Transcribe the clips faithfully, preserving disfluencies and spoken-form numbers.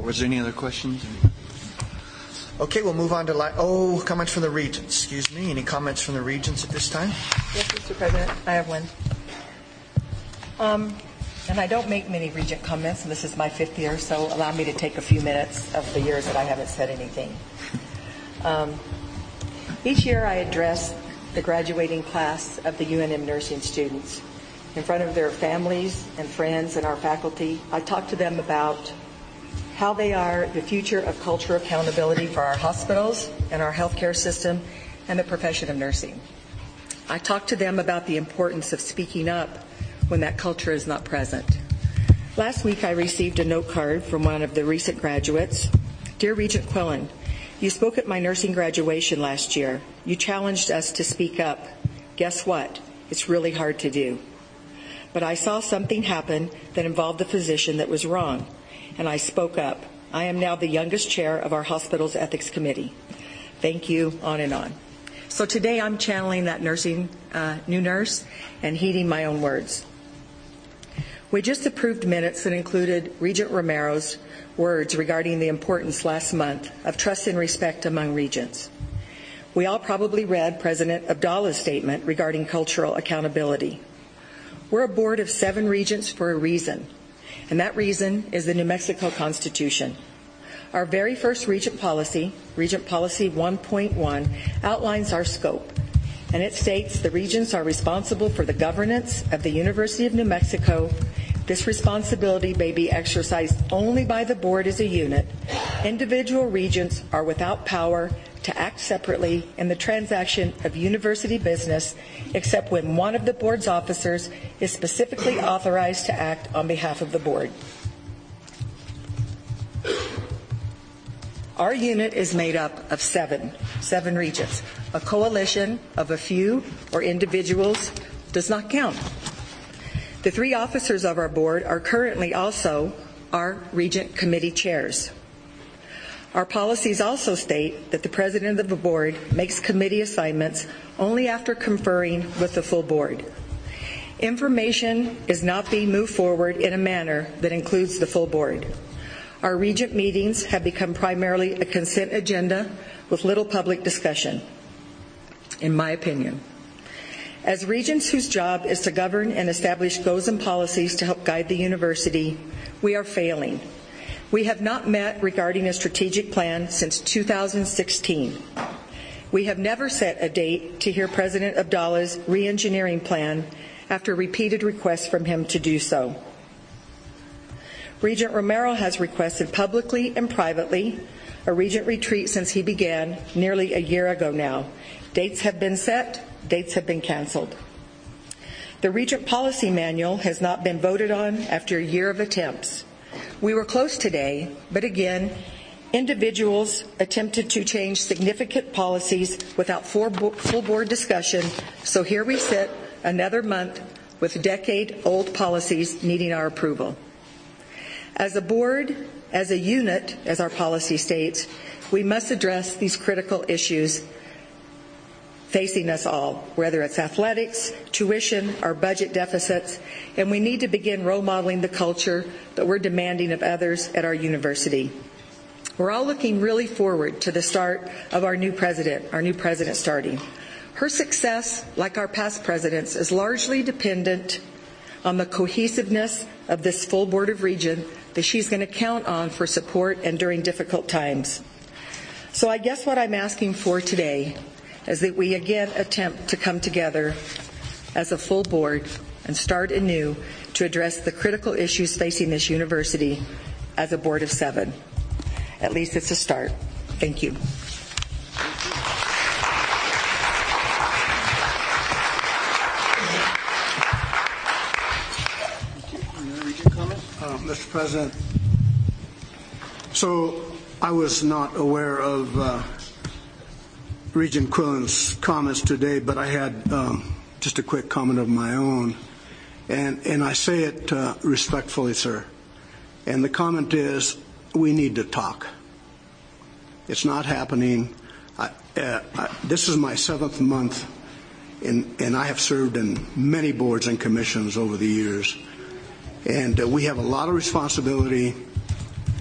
Was there any other questions? Okay, we'll move on to, li- oh, comments from the Regents. Excuse me, any comments from the Regents at this time? Yes, Mister President, I have one. Um, and I don't make many Regent comments, and this is my fifth year, so allow me to take a few minutes of the years that I haven't said anything. Um, each year I address the graduating class of the U N M nursing students in front of their families and friends and our faculty. I talk to them about how they are the future of cultural accountability for our hospitals and our healthcare system and the profession of nursing. I talk to them about the importance of speaking up when that culture is not present. Last week I received a note card from one of the recent graduates. Dear Regent Quillen, you spoke at my nursing graduation last year. You challenged us to speak up. Guess what? It's really hard to do. But I saw something happen that involved a physician that was wrong, and I spoke up. I am now the youngest chair of our hospital's ethics committee. Thank you, on and on. So today I'm channeling that nursing, uh, new nurse and heeding my own words. We just approved minutes that included Regent Romero's words regarding the importance last month of trust and respect among regents. We all probably read President Abdallah's statement regarding cultural accountability. We're a board of seven regents for a reason, and that reason is the New Mexico Constitution. Our very first Regent policy, Regent Policy one point one, outlines our scope, and it states the regents are responsible for the governance of the University of New Mexico. This responsibility may be exercised only by the board as a unit. Individual regents are without power to act separately in the transaction of university business, except when one of the board's officers is specifically authorized to act on behalf of the board. Our unit is made up of seven, seven regents. A coalition of a few or individuals does not count. The three officers of our board are currently also our regent committee chairs. Our policies also state that the president of the board makes committee assignments only after conferring with the full board. Information is not being moved forward in a manner that includes the full board. Our regent meetings have become primarily a consent agenda with little public discussion, in my opinion. As regents whose job is to govern and establish goals and policies to help guide the university, we are failing. We have not met regarding a strategic plan since two thousand sixteen. We have never set a date to hear President Abdallah's re-engineering plan after repeated requests from him to do so. Regent Romero has requested publicly and privately a regent retreat since he began nearly a year ago now. Dates have been set, dates have been canceled. The Regent Policy Manual has not been voted on after a year of attempts. We were close today, but again, individuals attempted to change significant policies without full board discussion, so here we sit another month with decade-old policies needing our approval. As a board, as a unit, as our policy states, we must address these critical issues facing us all, whether it's athletics, tuition, or budget deficits, and we need to begin role modeling the culture that we're demanding of others at our university. We're all looking really forward to the start of our new president, our new president starting. Her success, like our past presidents, is largely dependent on the cohesiveness of this full board of regents that she's going to count on for support and during difficult times. So I guess what I'm asking for today is that we again attempt to come together as a full board and start anew to address the critical issues facing this university as a board of seven. At least it's a start. Thank you. Uh, Mister President, so I was not aware of uh, Regent Quillen's comments today, but I had um, just a quick comment of my own, and, and I say it uh, respectfully, sir. And the comment is, we need to talk. It's not happening. I, uh, I, this is my seventh month, in, and I have served in many boards and commissions over the years. And uh, we have a lot of responsibility.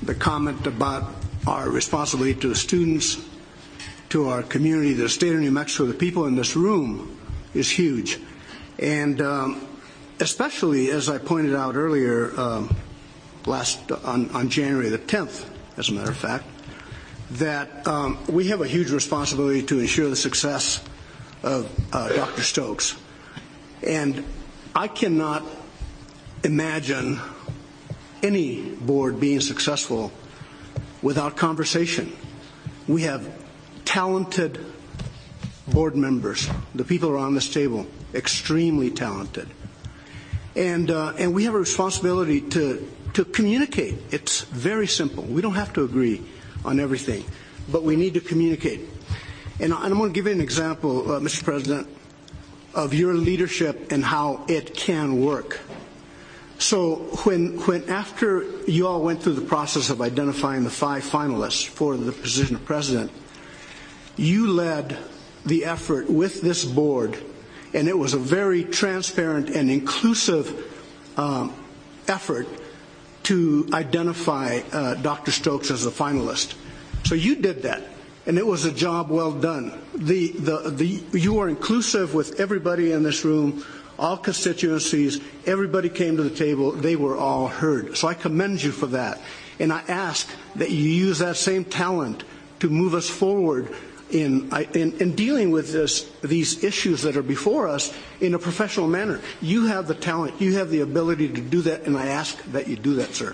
the comment about our responsibility to the students, to our community, the state of New Mexico, the people in this room is huge. And um, especially, as I pointed out earlier, um, last on, on January the tenth, as a matter of fact, that um, we have a huge responsibility to ensure the success of uh, Doctor Stokes. And I cannot imagine any board being successful without conversation. We have talented board members. The people around this table, extremely talented. And, uh, and we have a responsibility to, to communicate. It's very simple. We don't have to agree on everything, but we need to communicate. And I'm going to give you an example, uh, Mister President, of your leadership and how it can work. So when, when after you all went through the process of identifying the five finalists for the position of president, you led the effort with this board, and it was a very transparent and inclusive um, effort to identify uh, Doctor Stokes as a finalist. So you did that, and it was a job well done. The, the, the, you were inclusive with everybody in this room, all constituencies, everybody came to the table, they were all heard. So I commend you for that. And I ask that you use that same talent to move us forward in, in, in dealing with this, these issues that are before us in a professional manner. You have the talent, you have the ability to do that, and I ask that you do that, sir.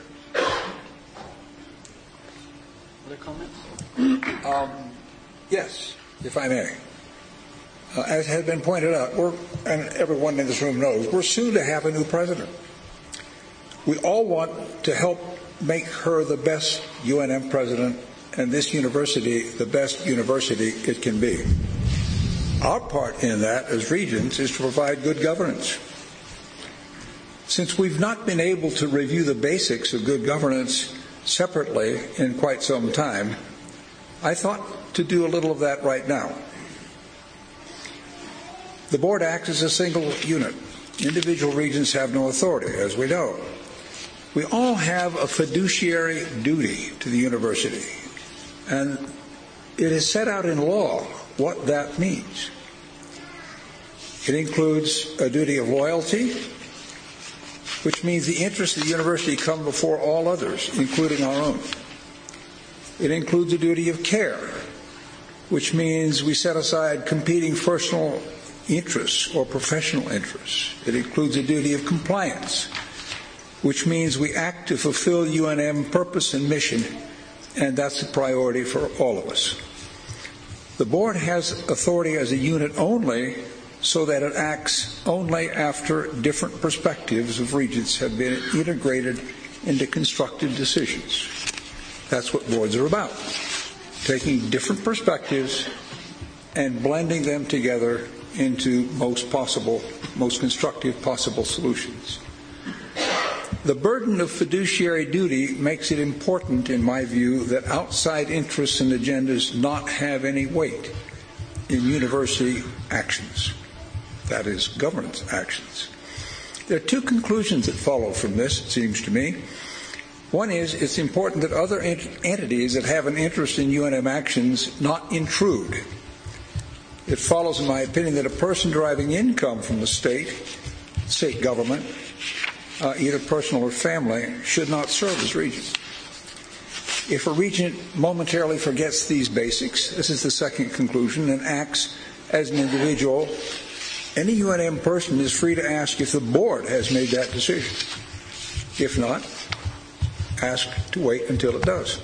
Other comments? Um, yes, if I may. Uh, as has been pointed out, we're, and everyone in this room knows, we're soon to have a new president. We all want to help make her the best U N M president and this university the best university it can be. Our part in that as regents is to provide good governance. Since we've not been able to review the basics of good governance separately in quite some time, I thought to do a little of that right now. The board acts as a single unit. Individual regents have no authority, as we know. We all have a fiduciary duty to the university, and it is set out in law what that means. It includes a duty of loyalty, which means the interests of the university come before all others, including our own. It includes a duty of care, which means we set aside competing personal interests or professional interests. It includes a duty of compliance, which means we act to fulfill U N M purpose and mission, and that's a priority for all of us. The board has authority as a unit only so that it acts only after different perspectives of regents have been integrated into constructive decisions. That's what boards are about, taking different perspectives and blending them together into most possible, most constructive possible solutions. The burden of fiduciary duty makes it important, in my view, that outside interests and agendas not have any weight in university actions, that is, governance actions. There are two conclusions that follow from this, it seems to me. One is it's important that other ent- entities that have an interest in U N M actions not intrude. It follows, in my opinion, that a person deriving income from the state, state government, uh, either personal or family, should not serve as regent. If a regent momentarily forgets these basics, this is the second conclusion, and acts as an individual, any U N M person is free to ask if the board has made that decision. If not, ask to wait until it does.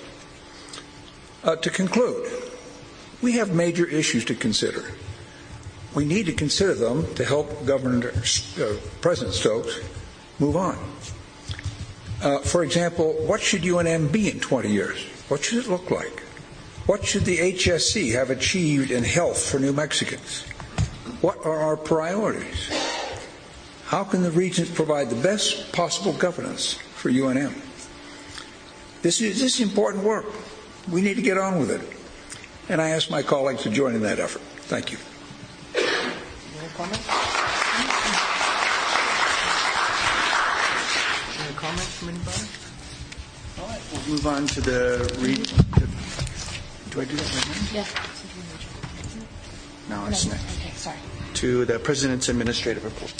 Uh, to conclude, we have major issues to consider. We need to consider them to help Governor uh, President Stokes move on. Uh, for example, what should U N M be in twenty years? What should it look like? What should the H S C have achieved in health for New Mexicans? What are our priorities? How can the regents provide the best possible governance for U N M? This is, this is important work. We need to get on with it. And I ask my colleagues to join in that effort. Thank you. Any comments? Any comments from anybody? All right. Well, move on to the re- do I do that right now? Yeah. No, it's next. Okay, sorry. To the President's administrative report.